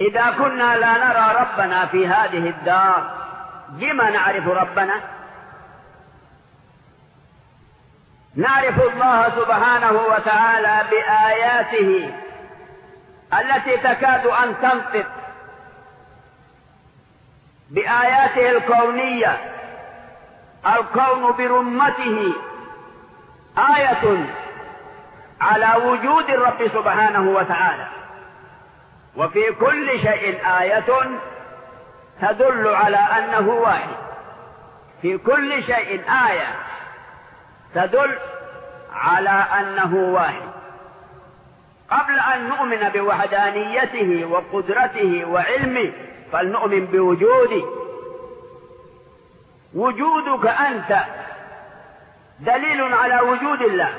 إذا كنا لا نرى ربنا في هذه الدار بما نعرف ربنا؟ نعرف الله سبحانه وتعالى بآياته التي تكاد أن تنطق، بآياته الكونية. الكون برمته آية على وجود الرب سبحانه وتعالى، وفي كل شيء آية تدل على أنه واحد. في كل شيء آية تدل على أنه واحد. قبل أن نؤمن بوحدانيته وقدرته وعلمه فلنؤمن بوجوده. وجودك أنت دليل على وجود الله.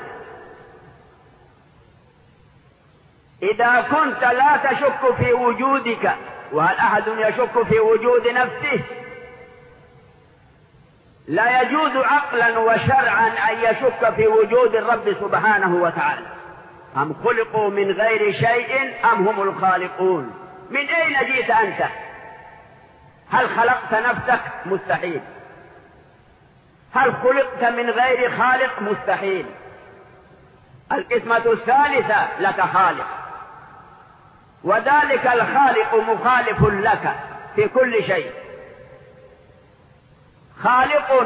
إذا كنت لا تشك في وجودك، وهل أحد يشك في وجود نفسه؟ لا يجوز عقلا وشرعا أن يشك في وجود الرب سبحانه وتعالى. أم خلقوا من غير شيء أم هم الخالقون؟ من أين جئت أنت؟ هل خلقت نفسك؟ مستحيل. هل خلقت من غير خالق؟ مستحيل. القسمة الثالثة لك خالق، وذلك الخالق مخالف لك في كل شيء. خالق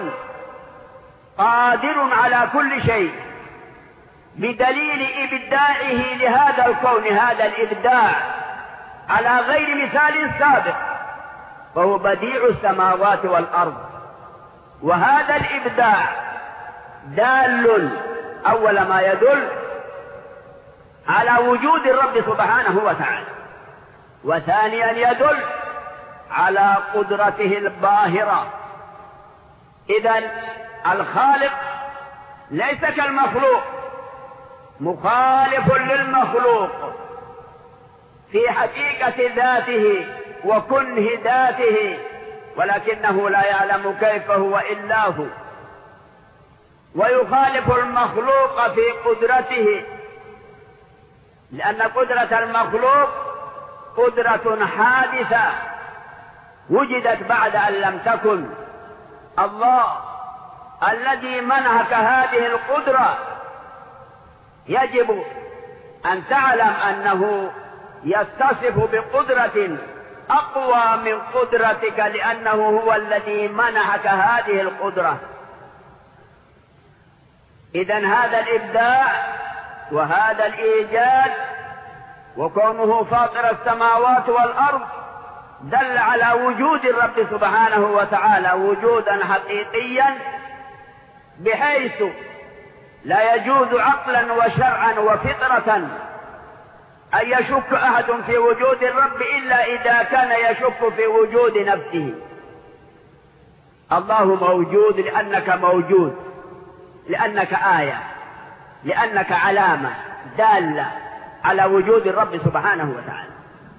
قادر على كل شيء بدليل إبداعه لهذا الكون، هذا الإبداع على غير مثال سابق، وهو بديع السماوات والأرض. وهذا الإبداع دال أول ما يدل على وجود الرب سبحانه وتعالى، وثانيا يدل على قدرته الباهرة. إذن الخالق ليس كالمخلوق، مخالف للمخلوق في حقيقة ذاته وكنه ذاته، ولكنه لا يعلم كيف هو إلا هو. ويخالف المخلوق في قدرته، لأن قدرة المخلوق قدرة حادثة وجدت بعد أن لم تكن. الله الذي منحك هذه القدرة يجب أن تعلم أنه يتصف بقدرة أقوى من قدرتك، لأنه هو الذي منحك هذه القدرة. إذن هذا الإبداع وهذا الإيجاد وكونه فاطر السماوات والأرض دل على وجود الرب سبحانه وتعالى وجودا حقيقيا، بحيث لا يجوز عقلا وشرعا وفطرة أن يشك أحد في وجود الرب إلا إذا كان يشك في وجود نفسه. الله موجود لأنك موجود، لأنك آية، لأنك علامة دالة على وجود الرب سبحانه وتعالى.